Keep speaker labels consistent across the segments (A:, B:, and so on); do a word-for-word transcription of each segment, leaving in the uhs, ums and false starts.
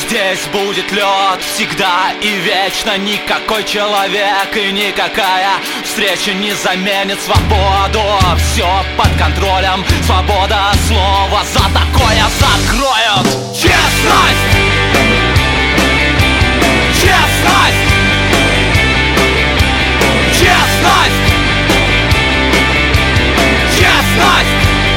A: Здесь будет лед всегда и вечно. Никакой человек и никакая встреча не заменит свободу. Все под контролем, свобода слова. За такое закроют честность. Честность. Честность. Честность.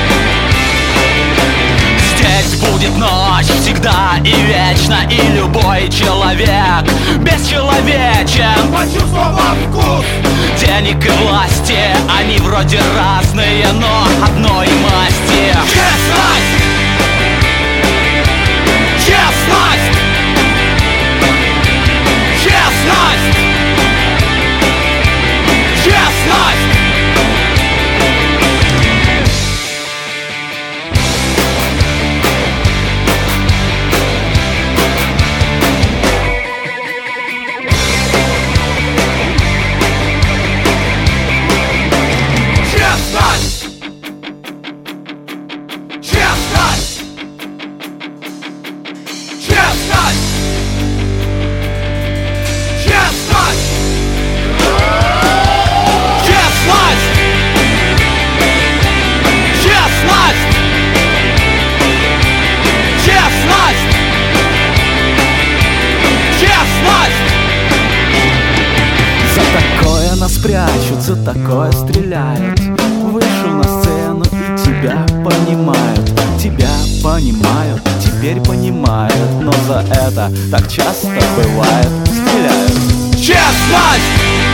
A: Здесь будет ночь всегда и вечно. И любой человек бесчеловечен,
B: почувствовав вкус
A: денег и власти. Они вроде разные, но одной масти. Честность! Честность! Честность! Честность!
C: Прячут, за такое стреляют. Вышел на сцену и тебя понимают. Тебя понимают, теперь понимают. Но за это так часто бывает. Стреляют.
A: Честность!